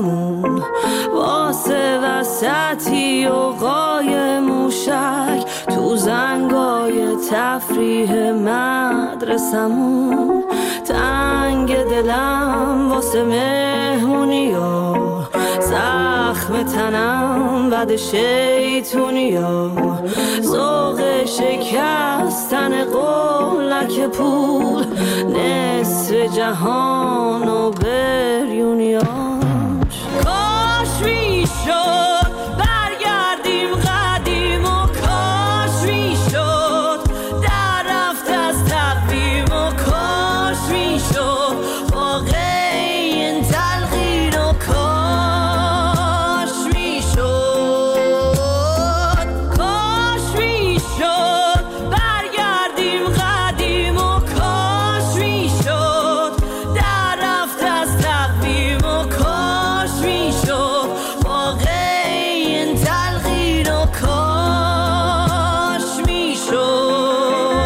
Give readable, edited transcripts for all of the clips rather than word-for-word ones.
خونمون واسه وسطی و قای موشک تو زنگای تفریح مدرسمون. تنگ دلم واسه مهمونی و زخم تنم بد شیطونی و ذوق شکستن قولک پول نصف جهان و بریونیاش. کاش میشد برگردیم قدیم و کاش میشد در رفت از تقویم و کاش میشد واقع این تلقین و کاش میشد. کاش میشد برگردیم قدیم و کاش میشد در رفت از تقویم و کاش میشد واقع این تلقین و کاش میشد.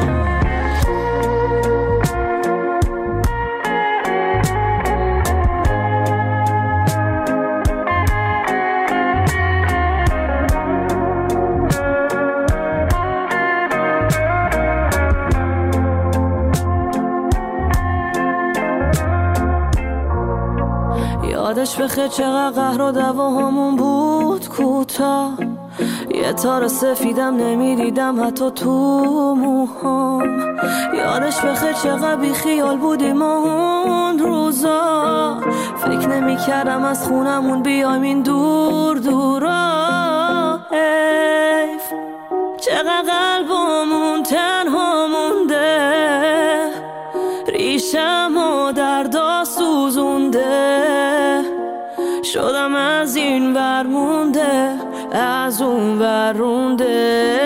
یادش بخیر چقدر قهر و دعواهامون بود کوتاه. یه تار سفیدم نمیدیدم حتی تو موهام. یادش بخیر چقدر بی خیال بودیم اون روزا. فکر نمی‌کردم از خونمون بیایم این دور دورا. حیف چقدر قلبمون تنها مونده، ریشمو دردا سوزونده. شدم از این ور مونده از اون ور رونده.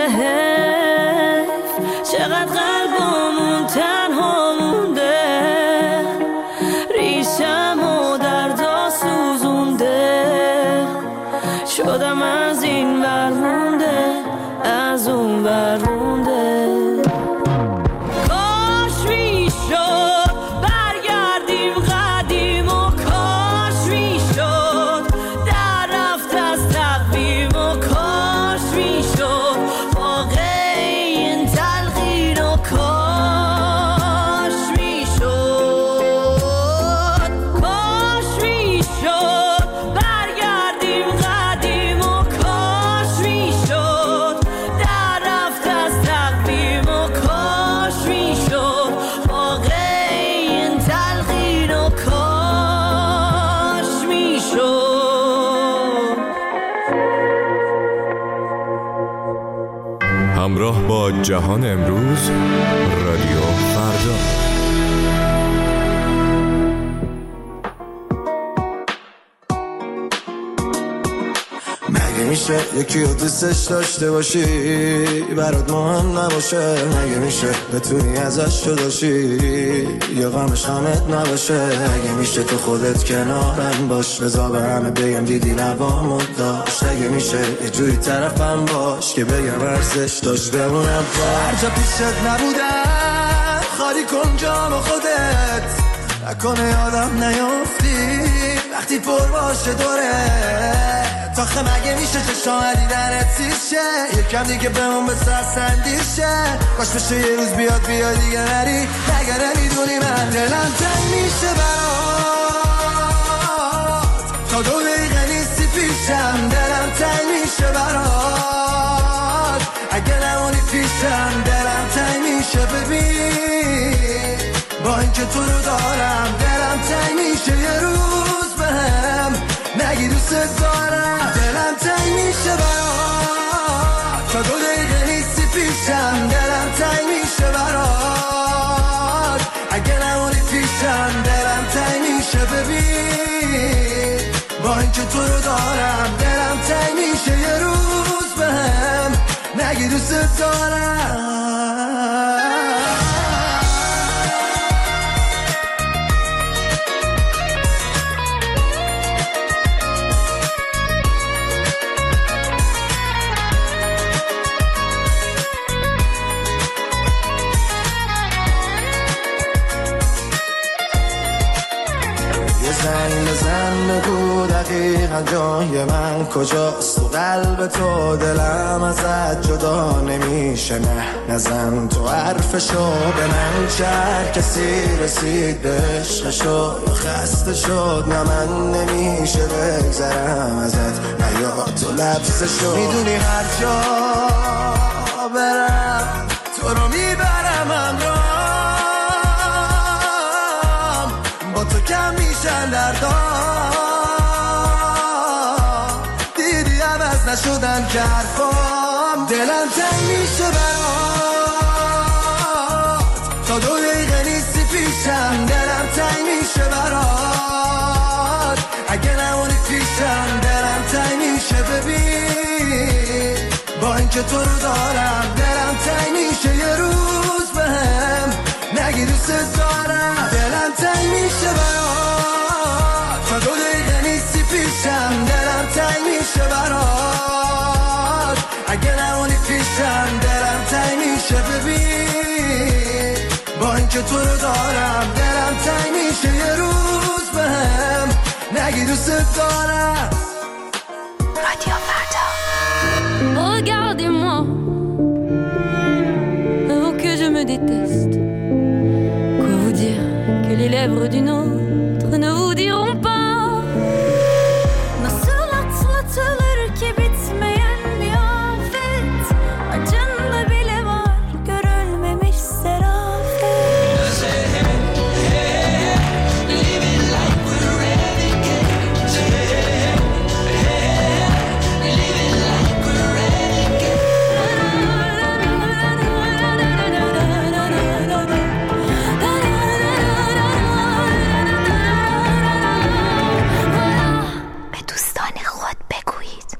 چقدر قلبمون تنها مونده، ریشمو دردا سوزونده. شدم از این ور مونده از اون ور رونده. همراه با جهان امروز، رادیو فردا. مگه میشه یکی رو دوستش داشته باشی برات مهم نباشه؟ مگه میشه بتونی ازش جداشی یا غمش غمت نباشه؟ مگه میشه تو خودت کنارم باش بذار به همه بگم دیدی نوامو داشت؟ مگه میشه یه جوری طرفم باش که بگم ارزش داشت بمونم هر جا پیشت نبودم خالی کن جام خودت نکنه یادم نیافتی وقتی پر باشه دوره تاخه. مگه میشه چشام دیدنت سیشه یکم دیگه بمون به سرسندیشه کاش بشه یه روز بیاد دیگه نری مگه نمیدونی من دلم تنگ میشه برات تا 2 دقیقه نیستی پیشم دلم تنگ میشه برات اگه نمونی پیشم دلم تنگ میشه ببین با اینکه تو رو دارم دلم تنگ میشه یه روز بهم نگی دوست دارم دلم تنگ میشه برات تا 2 دقیقه نیستی پیشم دلم تنگ میشه برات اگه نمونی پیشم دلم تنگ میشه ببین با اینکه تو رو دارم دلم تنگ میشه یه روز بهم نگی دوست دارم. بزن بگو دقیقا جای من کجاست، تو قلب تو دلم ازت جدا نمیشه، نه نزن تو حرفشو به من. چه کسی رسید به عشقشو یا خسته شد، نه من نمیشه بگذرم ازت، نه یا تو لبسشو. میدونی هر جا برم تو رو میبرم همراهم، با تو کم میشن دردام، دیدی عوض نشدن که حرفام، دلم تنگ میشه برات، تا 2 دقیقه نیستی پیشم، دلم تنگ میشه برات، اگه نمونی پیشم دلم تنگ میشه. ببین با اینکه تو رو دارم دلم تنگ میشه، یه روز بهم نگی دوست دارم، دلم تنگ میشه برات، تا 2 دقیقه نیستی پیشم، دلم تنگ میشه برات، اگه نمونی پیشم دلم تنگ میشه. ببین با اینکه تو رو دارم دلم تنگ میشه، یه روز بهم نگی دوست دارم. رادیو فردا. Regardez-moi, avant que je me déteste. Quoi vous dire que les lèvres d'une autre ne vous diront pas? Nasıl atlatılır ki bitmeyen bir afet, acında bile var görülmemiş serafet. Living like we're renegades. Living like we're renegades. به دوستان خود بگویید.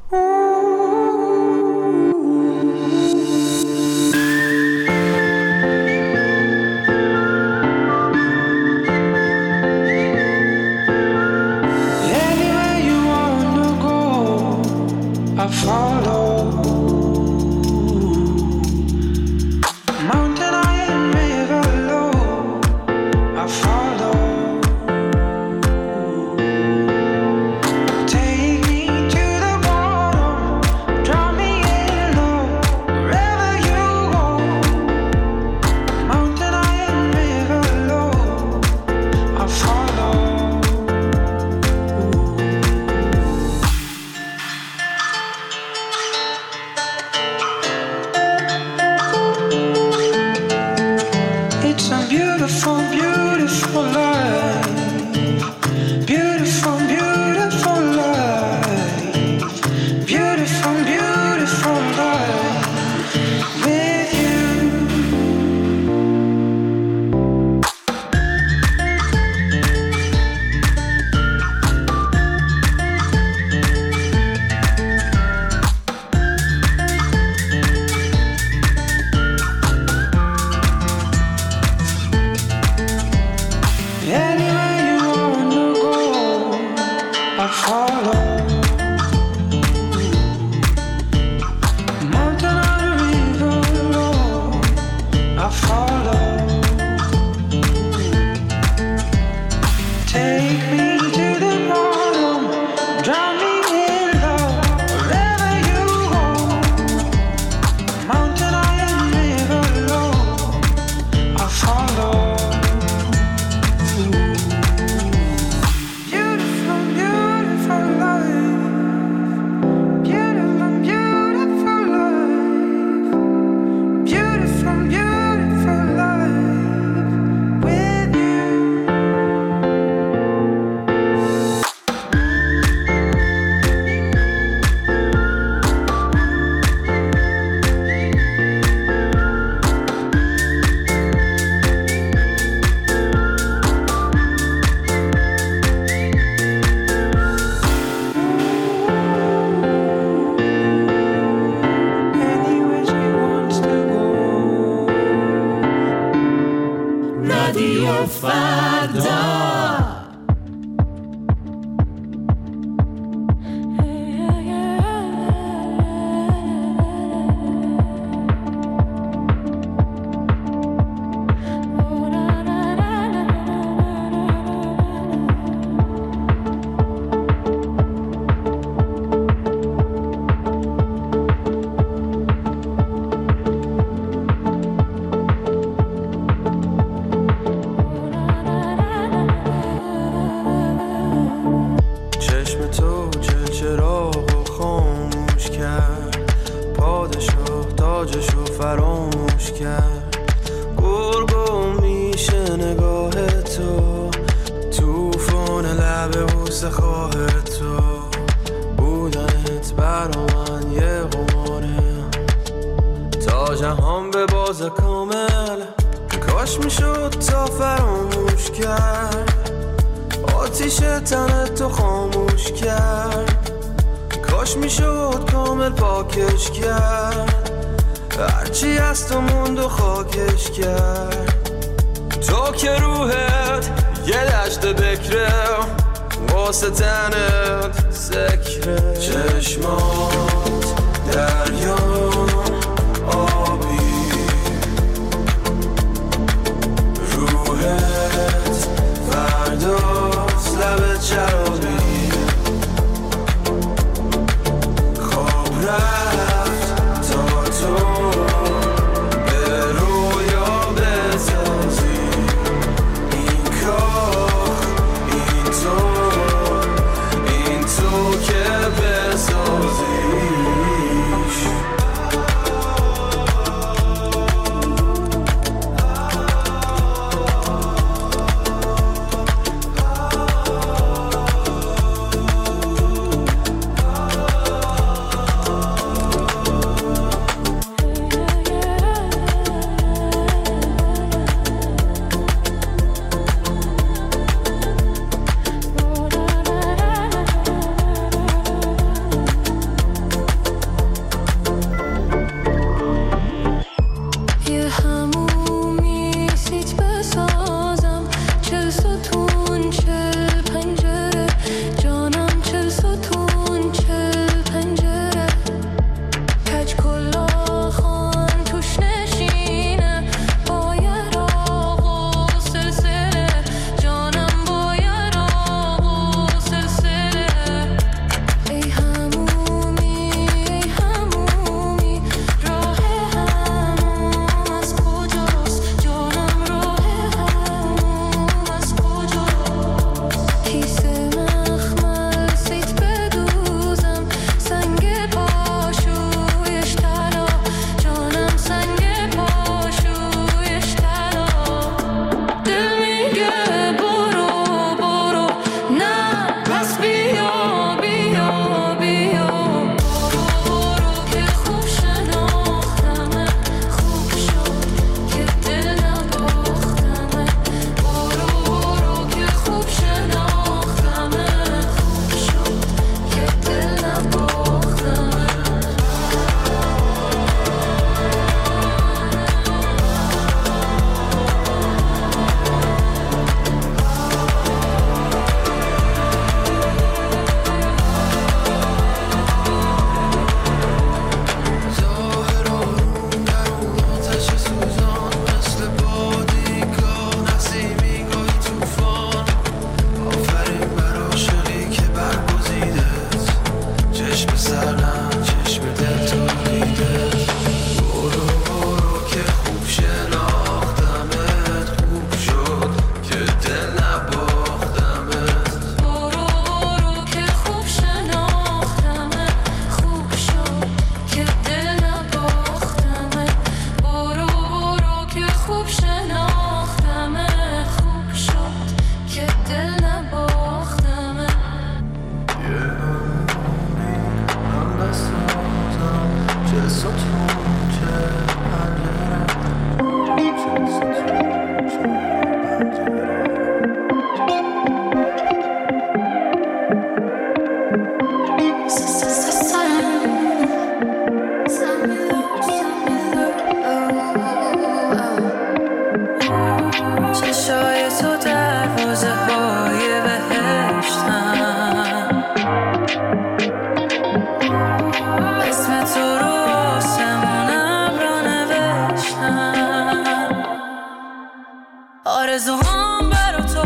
Anywhere you wanna go, I follow. Mountain high and river low, I follow. Take me to the bottom, draw me in low, wherever you go. Mountain high and river low, I follow. It's a beautiful, beautiful life. Beautiful, beautiful life. Beautiful, beautiful life with you. Anywhere you wanna go, I follow. Mountain or the river low, I follow. Take me to the bottom, drown me in love, wherever you go. Mountain or the river low, I follow. Beautiful, beautiful life. کرد. گرگم میشه نگاه تو، توفان لب بوسه خواه تو. بودنت برا من یه قماره، تا جهان به باز کامل. کاش میشد تا فراموش کرد، آتیش تنت تو خاموش کرد. کاش میشد کامل پاکش کرد، هرچی از تو موند و خاکش کرد. تو که روحت یه دشت بکره، واسه تنت سکره. چشمات دریا آبی، روحت فرداست لبت شرابی. خواب رفت تا تو به رویا بسازی. این کار این تو که بسازیش. آرزوهام برا تو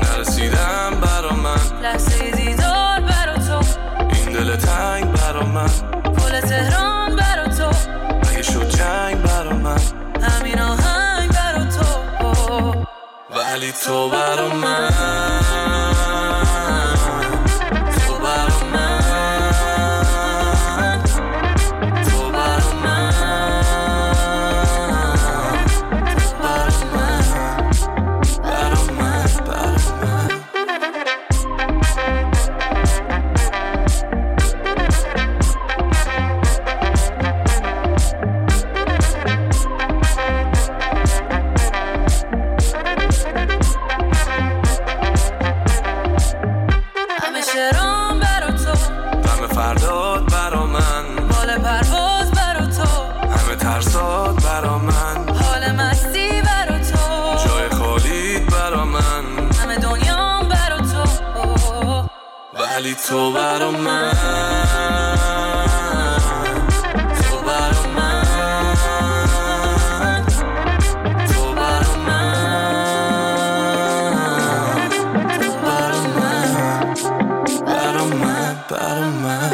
نرسیدم برا من، لحظه دیدار برا تو این دل تنگ برا من، پل تهران برا تو اگه شد جنگ برا من، همین آهنگ برا تو ولی تو برا من، تو برا من، تو برا من، فردات برا من، حال پرواز برا تو، همه ترسات برا من، حال مستی برا تو، جای خالیت برا من، همه دنیام برا تو، ولی تو برا من، تو برا من، تو برا من، تو برا من، برا من، برا من.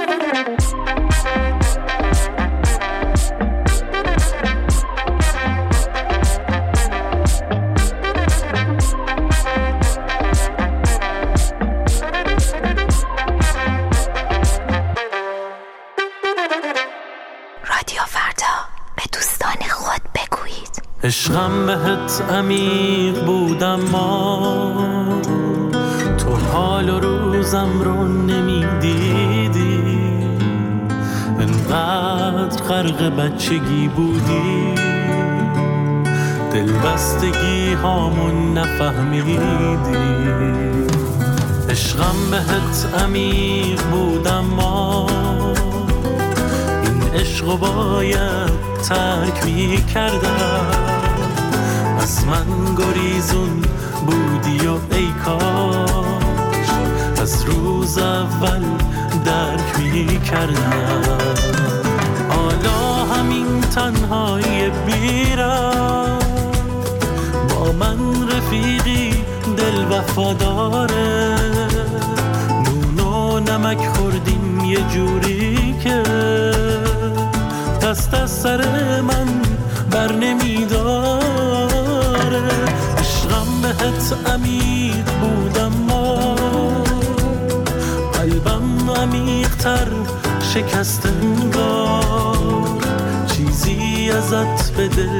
عشقم بهت عمیق بود اما تو حال و روزم رو نمیدیدی، انقدر غرق بچگی بودی دلبستگی هامون نفهمیدی. عشقم بهت عمیق بود اما این عشقو باید ترک می کردم، از من گریزون بودی و ای کاش از روز اول درک می کردم. حالا همین تنهایی بیرم با من رفیقی دل وفاداره، نون و نمک خوردیم یه جوری که دست از سر من بر نمیداره. عشقم بهت عمیق بود اما قلبم عمیق‌تر شکست انگار، چیزی ازت به دل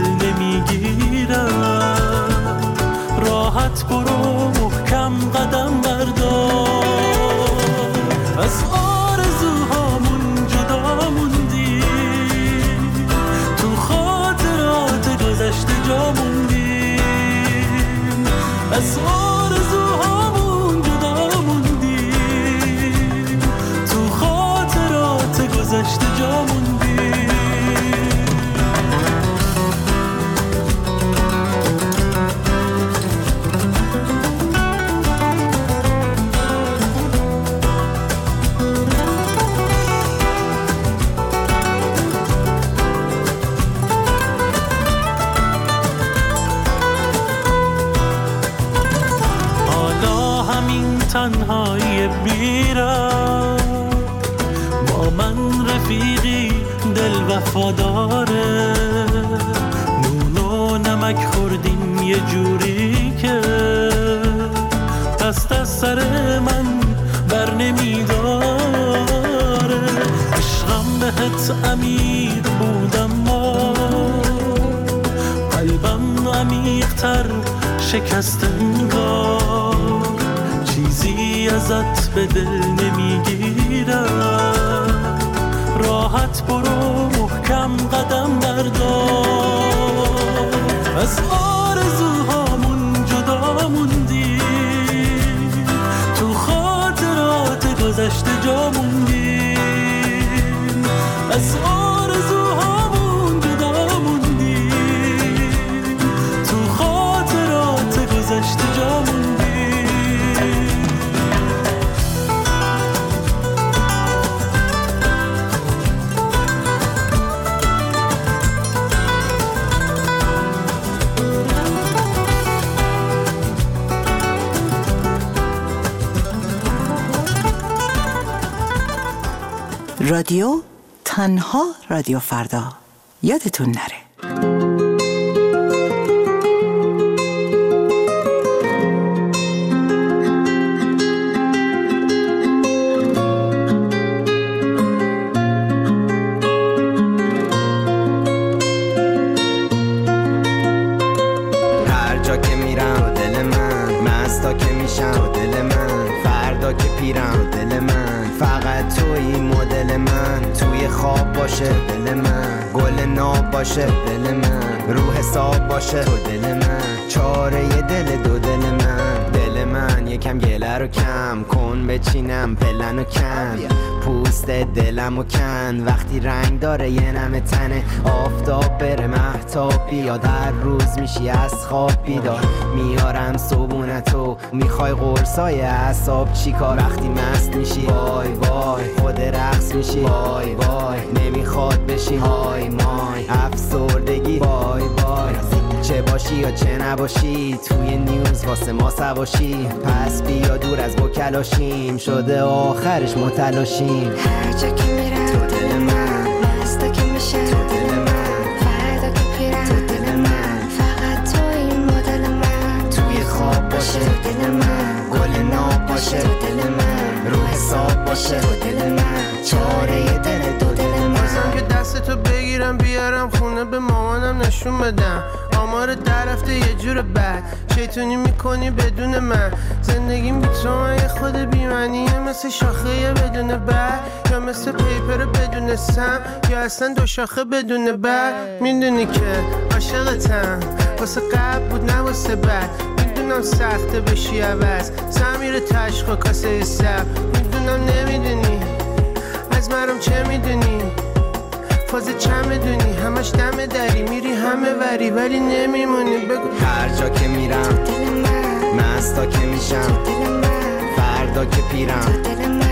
نمیگیرم، راحت برو محکم قدم بردار. از آرزوهامون جدا موندی، تو خاطرات گذشته جا موندیم، از آرزوهامون جدا موندیم، تو خاطرات گذشته جا موندیم. تنهایی بیرم با من رفیقی دل وفاداره، نون و نمک خوردیم یه جوری که دست از سر من بر نمیداره. عشقم بهت عمیق بود اما قلبم عمیق‌تر شکست انگار، چیزی ازت به دل نمیگیرم، راحت برو محکم قدم بردار. از آرزوهامون جدا موندی، تو خاطرات گذشته جا موندیم، از آرزوهامون جدا موندی، تو خاطرات گذشته جا موندیم. رادیو تنها رادیو فردا، یادتون نره. هر جا که میرم دل من مستا که میشم دل من، فردا که پیرم دل من، فقط توی مدل من، توی خواب باشه دل من، گل ناب باشه دل من، رو حساب باشه تو دل من، چاره دل دو دل من، دل من یکم گله رو کم کن بچینم پلن و کن پوست دلم و کن وقتی رنگ داره یه نمه تنه آفتاب بره مهتاب بیاد هر روز میشی از خواب بیدار میارم صبونتو میخوای قرصای اعصاب چیکار وقتی مست میشی وای وای خود رقص میشی وای وای نمیخواد بشی های مای افسردگی وای وای چه باشی یا چه نباشی توی نیوز واسه ما سواشی پس بیا دور از بکلاشیم شده آخرش متلاشیم هر جا که میرم تو دل من مستا که میشم تو دل من فردا که پیرم تو دل من فقط تو این مدل من توی خواب باشه تو دل من گل ناب باشه تو دل من رو حساب باشه تو دل من چاره دل دو دل من بازم که دستتو بگیرم بیارم خونه به مامانم نشون بدم آمار در رفته یه جور بد شیطونی میکنی بدون من زندگیم بی تو من یه خود بیمنیه مثل شاخه بدون بر یا مثل پیپر بدون سم یا اصلا دو شاخه بدون بر میدونی که عاشقتم واسه قبل بود نه واسه بعد میدونم سخته بشی عوض زمیر تشق و کاسه سب میدونم نمیدونی از مرم چه میدونی فاز چه میدونی همش دم دری میری همه وری ولی نمیمونی بگو هر جا که میرم مستا که میشم فردا که پیرم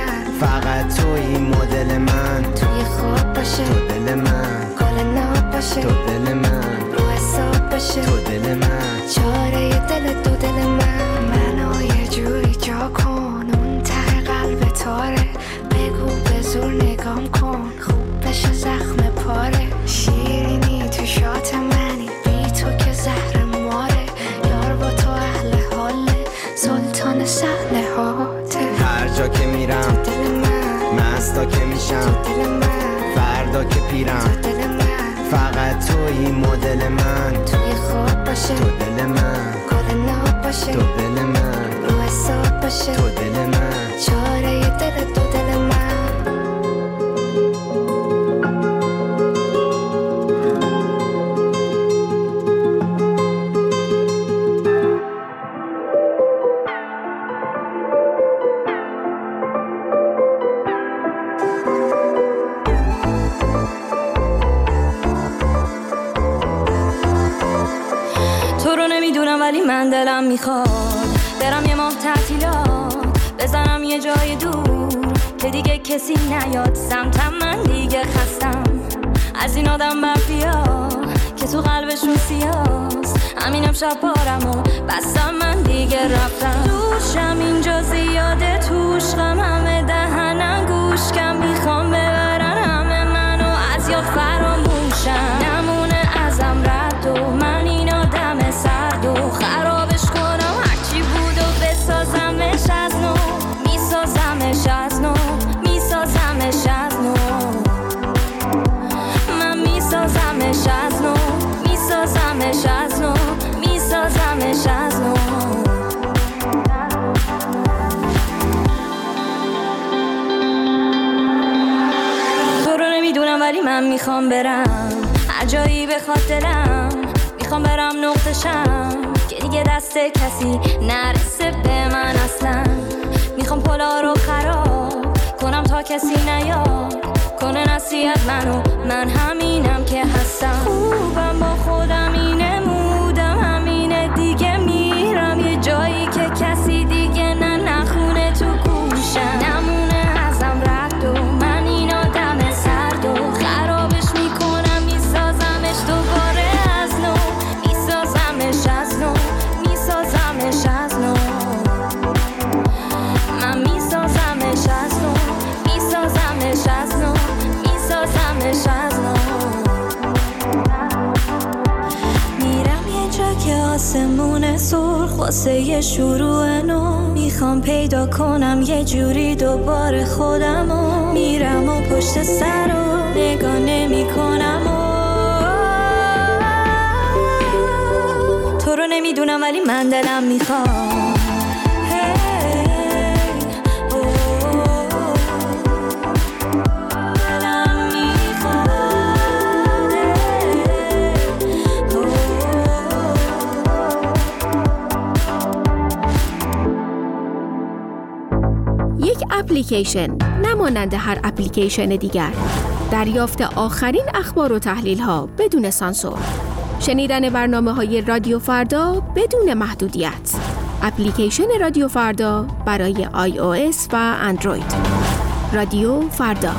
فقط تو این مدل من توی خواب باشه تو دل من گل ناب باشه تو دل من رو حساب باشه تو دل من چاره دل دو دل من منو یه جوری جا کن اون ته قلب تاره بگو به زور نگام کن خوب بشه زخم پاره شیرینی تو شات منی بی تو که زهر ماره یار با تو اهل حاله سلطان صحنه هاته هر جا که میرم دل من مستا که میشم دل من فردا که پیرم دل من فقط تو این مدل من توی خواب باشه تو دل من گل ناب باشه تو دل من رو حساب باشه تو دل من چاره دل دو دل من تو رو نمیدونم ولی من دلم میخواد برم یه ماه تعطیلات بزنم یه جای دور که دیگه کسی نیاد سمتم من دیگه خستم از این آدم مافیا که تو قلبشون سیاست همینم شب بارم و بستم من دیگه رفتم دوشم اینجا زیاده توش غم همه دهنم گوشکم میخوام ببرن همه منو از یاد فراموشم نمونه ازم رد و من این آدم سرد و خرابش کنم هرچی بود و بسازمش از نو میسازمش از نو میسازمش از نو من میسازمش از نو میسازمش از نو میسازمش از نو تو رو نمیدونم ولی من میخوام برم هر جایی بخواد دلم میخوام برم نقطشم که دیگه دست کسی نرسه به من اصلا میخوام پلا رو خراب کنم تا کسی نیاد کنه نصیحت منو من همینم که هستم خوبم با خودم اینه مودم همینه دیگه میرم یه جایی که کسی دیگه نخونه تو گوشم نمونه ازم رد و من این آدم سرد و خرابش میکنم میسازمش دوباره از نو میسازمش از نو میسازمش از نو من میسازمش از نو میسازمش از نو میسازمش از نو میرم یه جا که آسمون سرخ واسه یه شروع نو میخوام پیدا کنم یه جوری دوباره خودمو میرم و پشت سر و نگاه نمی کنم تو رو نمیدونم ولی من دلم میخوام اپلیکیشن، نمانند هر اپلیکیشن دیگر. دریافت آخرین اخبار و تحلیل ها بدون سانسور. شنیدن برنامه‌های رادیو فردا بدون محدودیت. اپلیکیشن رادیو فردا برای iOS و اندروید. رادیو فردا.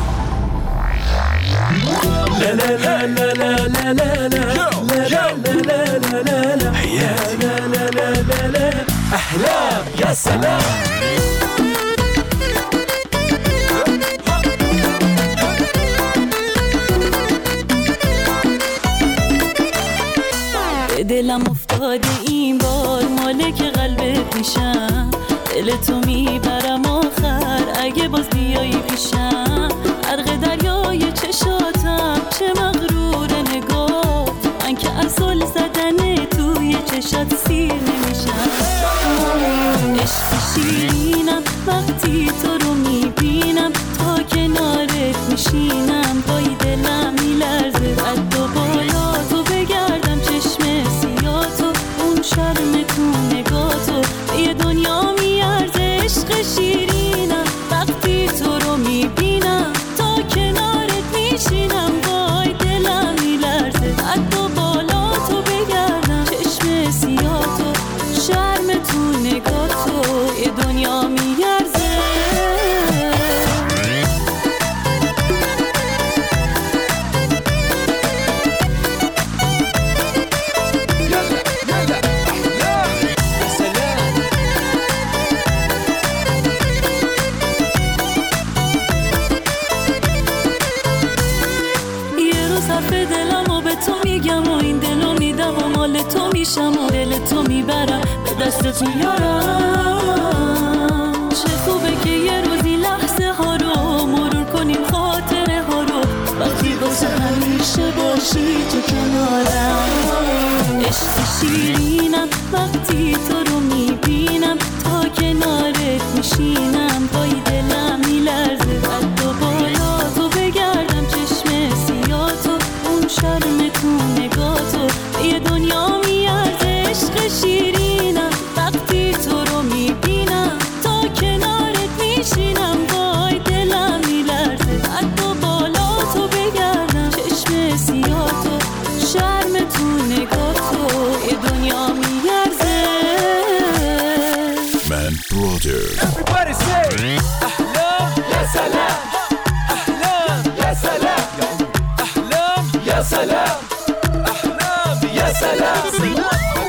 احلام يا سلام دلم افتاده این بار مالک قلبت میشم، دل تو میبرم آخر اگه باز بیایی پیشم. غرق دریای چشاتم چه مغرور نگاه، من که از زل زدن توی چشات سیر نمیشم. عشق شیرینم وقتی تو رو میبینم، تا کنارت میشینم پای دلم میلرزه. قد و بالا تو بگردم چشم سیاتو، اون شرم تو نگاتو به یه دنیا میارزه. عشق شیرینم وقتی تو رو میبینم، تا کنارت میشینم وای دلم میلرزه. قد و بالا تو بگردم چشم سیاتو، شرم تو نگاتو یه دنیا میارزه. و دل تو میبرم به دستت میارم. چه خوبه که یه روزی لحظه ها رو مرور کنیم، خاطره ها رو وقتی واسه همیشه باشی تو کنارم. عشق شیرینم وقتی تو رو میبینم، تا کنارت میشینم پای دلم میلرزه. قد و بالا تو بگردم چشم سیاتو، اون شرم تو نگاتو یه دنیا میارزه. عشق شیرینم وقتی تو رو میبینم، تا کنارت میشینم وای دلم میلرزه. قد و بالا تو بگردم چشم سیاتو، شرم تو نگاتو یه دنیا میارزه. من برادر. Everybody say احلام يا سلام، احلام يا سلام، احلام يا سلام، احلام يا سلام.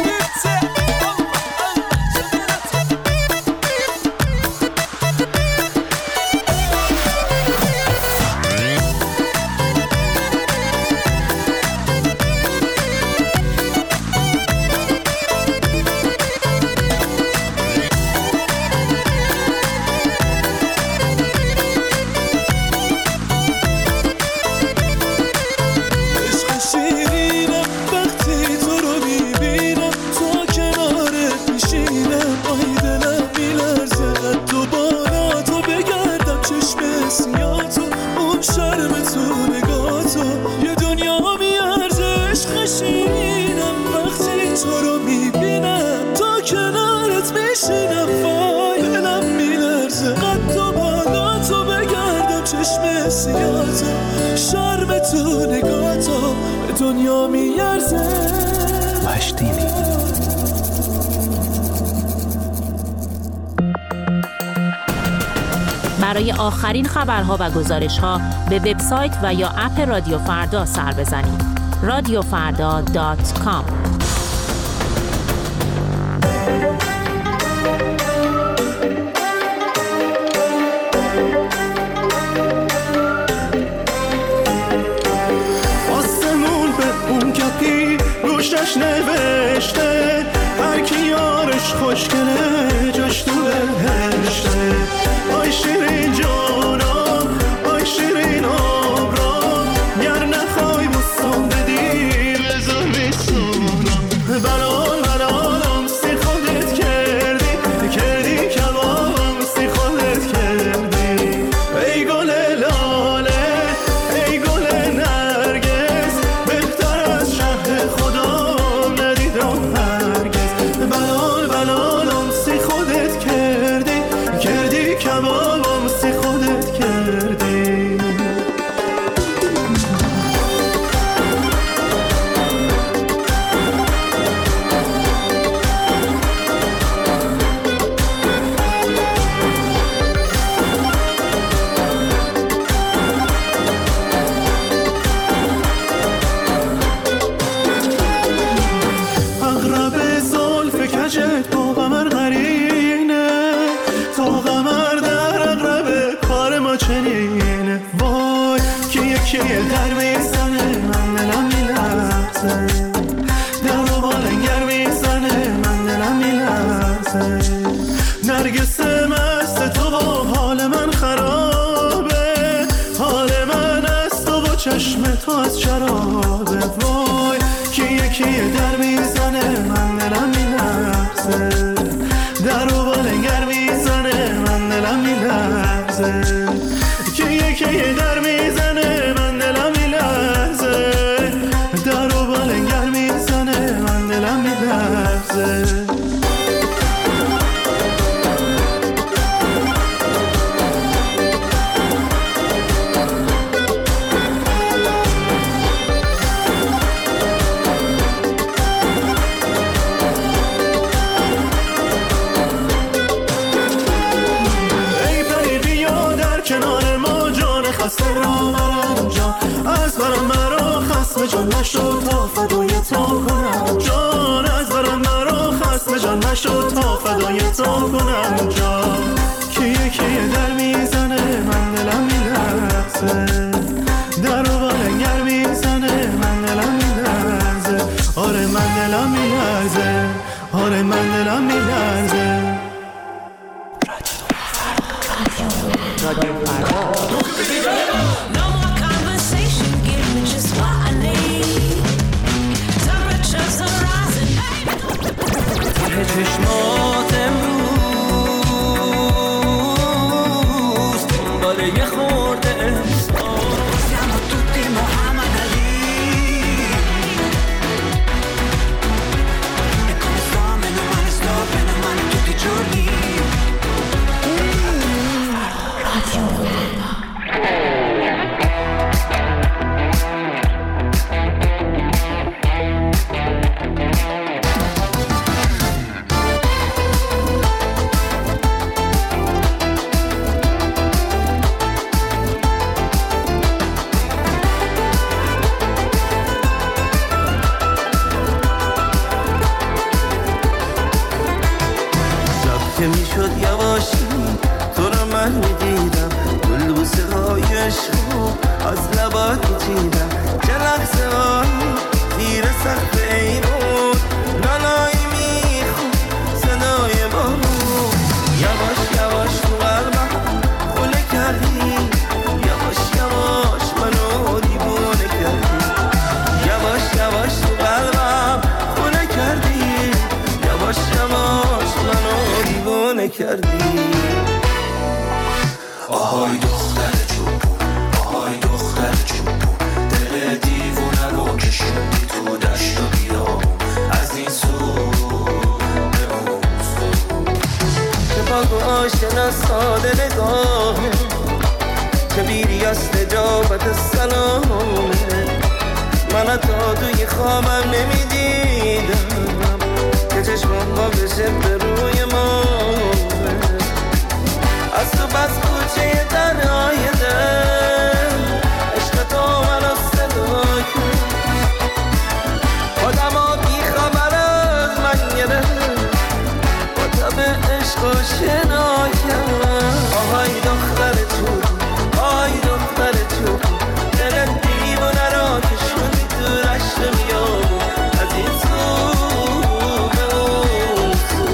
شرم تو نگاتو به دنیا میارزه. مشتینی برای آخرین خبرها و گزارش‌ها به وبسایت و یا اپ رادیو فردا سر بزنید. radiofarda.com. روشش نوشته هر کی یارش خوشگله جاش تو بهشته. آی شیرین جانم آی شیرین آبرام، گر نخوای بستان بدی بذار بسونم. بلال بلالم سی خودت کردی کبابم سی خودت کردی. ای گل لاله ای گل نرگس، بهتر از شهر خدا ندیدم هرگز. بلال بلالم سی خودت ناچنینه وای که یکی در میزنه من دلم میلرزه در و بالنگر میزنه من دلم میلرزه نرگس مست تو و حال من خرابه حال من از تو و چشم تو از شرابه وای که یکی در میزنه من دلم میلرزه در و بالنگر میزنه من دلم میلرزه که یکی در میزنه من دلم میلرزه در و بالنگر میزنه من دلم میلرزه از برم مرا خسم جان نشو تا فدای تو کنم جان از برم مرا خسم جان نشو تا فدای تو کنم جان که یکی در میزنه من دلم میلرزه در و بالنگر میزنه من دلم میلرزه آره من دلم میلرزه آره من دلم میلرزه رادیو فردا چشمات امروز دنبال یه خورده احساس siamo tutti Muhammad Ali e come sto meno male tutti i giorni که میشد یواشی تو رو من میدیدم گل بوسه های عشقو از لبات میچیدم چه لحظه هایی زیر سقف ایمون نانایی میخون صدای بارون یواش یواش تو قلبم خونه کردی یواش یواش منو دیوونه کردی یواش یواش تو قلبم خونه کردی یواش یواش منو دیوونه کردی آهای دختر چوبون آهای دختر چوبون دل دیوونه رو کشوندی تو دشت و بیابون از این سو به اون سو چه پاک و آشنا ساده نگاهه چه بیری از نجابت سلامه من تا توی خوابم نمیدیدم که چشمم با بشه به روی ما از تو بس کوچه تنهای دل عشق تو منو صدا کرد خودم ها بی خبر از من گرفت با تب عشق و شنا کرد آهای دختر چوب آهای دختر چوب دل دیوانه را کشوندی تو رشت میابون از این سو به اون سو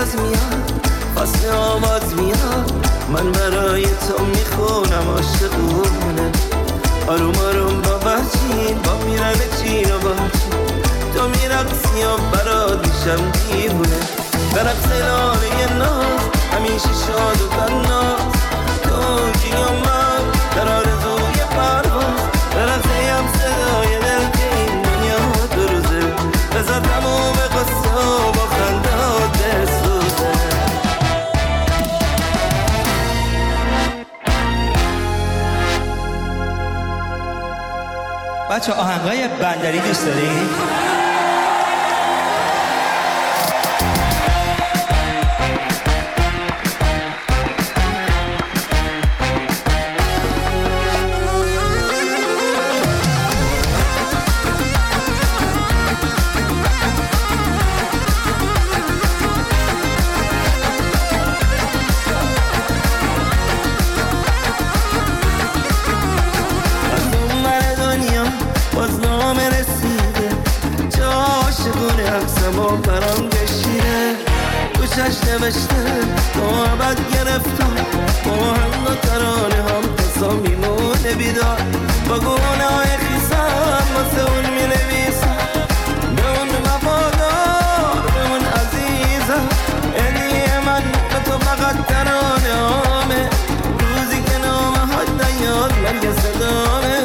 ساز میاد فصل آواز میاد من برای تو میخونم عاشقونه آروم آروم با بچین با میره به چین و بچین تو میرقصی و برات میشم دیوونه در رقص لاله ناز همیشه شاد و تناز تو کی و من در آرزوی پرواز در رقصه هم صدای دل که این دنیا دو روزه بذار تموم قصه و با خندات بسوزه بچه آهنگای بندری دوست دارید؟ برام کشیده تو چشم نوشته محبت گرفتم آهنگ و ترانه هم قصا میمونه بیدار با گونه های خیسم واسه اون مینویسم به اون وفادار به اون عزیزم هدیه من به تو فقط ترانه هامه روزی که نامه ها نیاد مرگ صدامه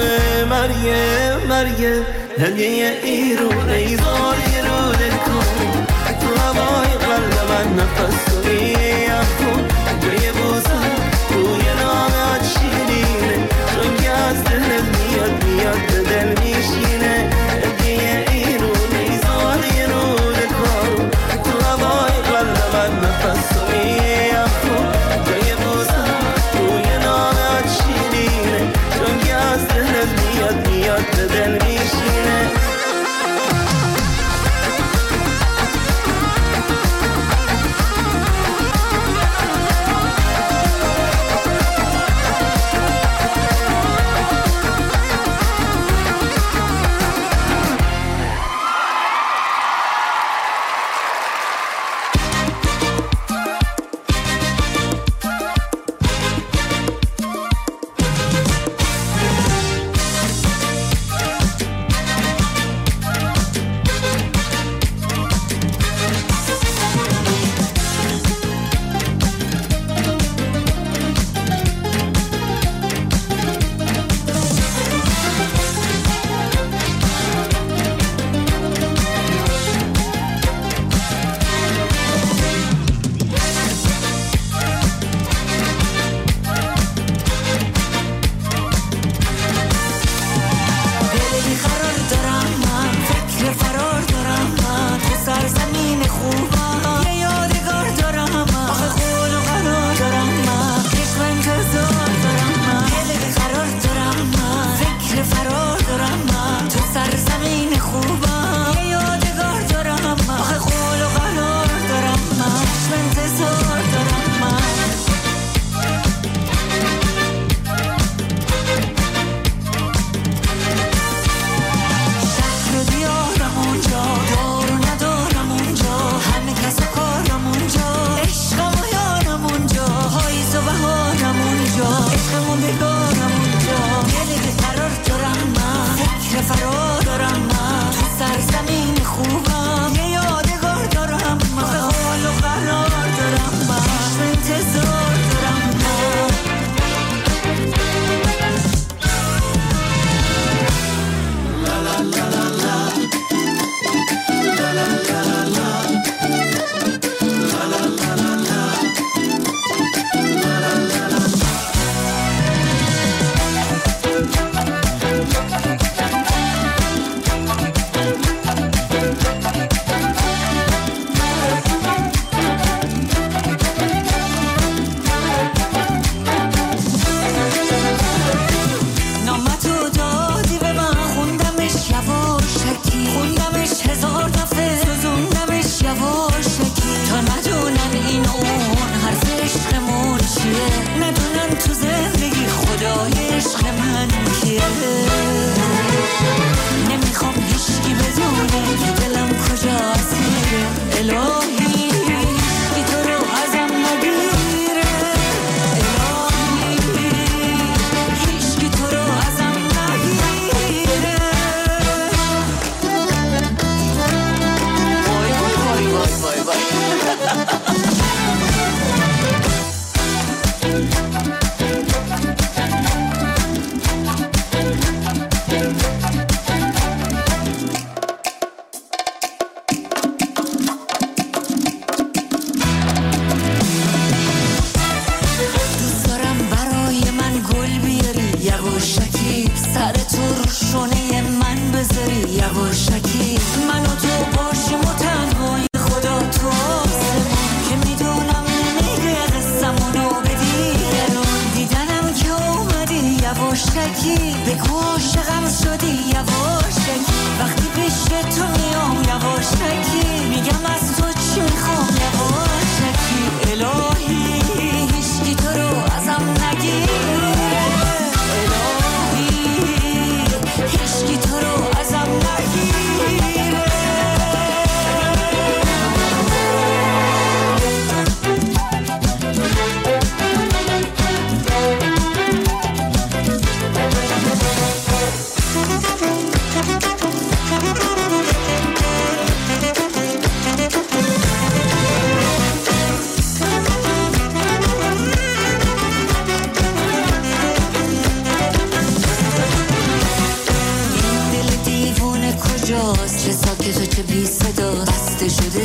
مرگ هدیه ایرونه ایزار ایرونه کن تو هوای قلب من نفس تویی افکن جای بوزم روی نامه شیرینه چون که از دلت میاد به دل میشینه هدیه ایرونه ایزار ایرونه کن تو هوای قلب من نفس تویی افکن جای بوزم روی نامه شیرینه چون که از دلت میاد به دل میشینه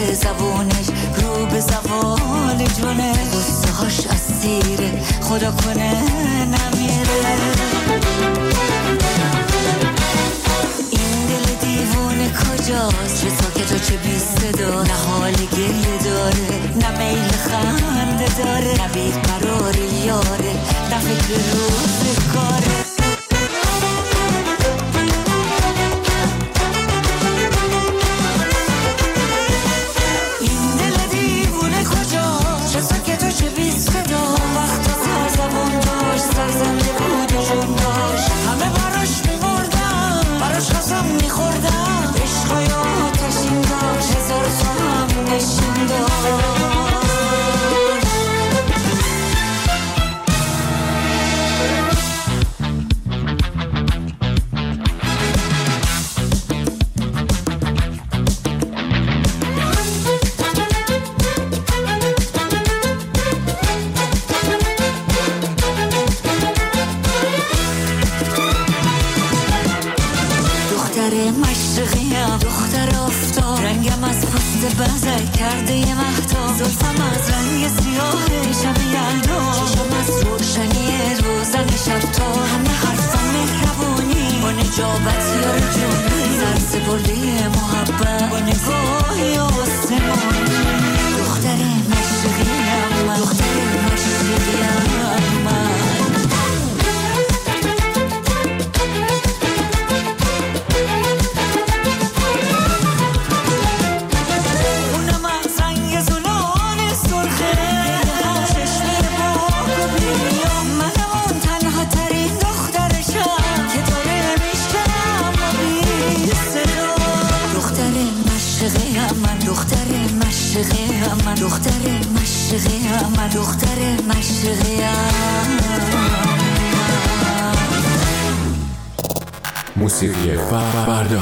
زبونش رو به زوال جونه غصه هاش اسیره خدا کنه نمیره این دل دیوونه کجاست چه ساکت و چه بی صدا نه حال گریه داره نه میل خنده داره نه بیقرار یاره نه فکر روز کاره بزر کرده یه مهتا زلفم از رنگ سیاه شب یلدا چشم از روشنی روزن شب تا همه حرفم مهربونی با نجابت یار جونی سر سپرده محبت با نگاهی آسمانی دختر مشرقیم من دختر مشرقیم من من دختر مشرقیم من دختر مشرقیم موسیقی فردا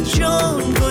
جان